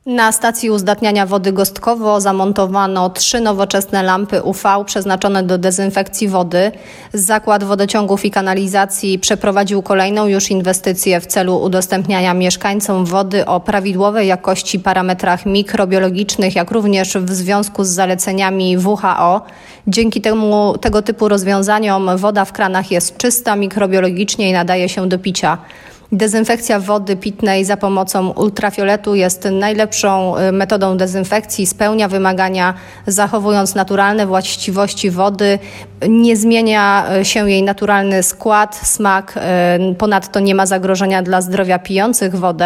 Na stacji uzdatniania wody Gostkowo zamontowano 3 nowoczesne lampy UV przeznaczone do dezynfekcji wody. Zakład Wodociągów i Kanalizacji przeprowadził kolejną już inwestycję w celu udostępniania mieszkańcom wody o prawidłowej jakości parametrach mikrobiologicznych, jak również w związku z zaleceniami WHO. Dzięki tego typu rozwiązaniom woda w kranach jest czysta mikrobiologicznie i nadaje się do picia. Dezynfekcja wody pitnej za pomocą ultrafioletu jest najlepszą metodą dezynfekcji, spełnia wymagania, zachowując naturalne właściwości wody. Nie zmienia się jej naturalny skład, smak, ponadto nie ma zagrożenia dla zdrowia pijących wodę.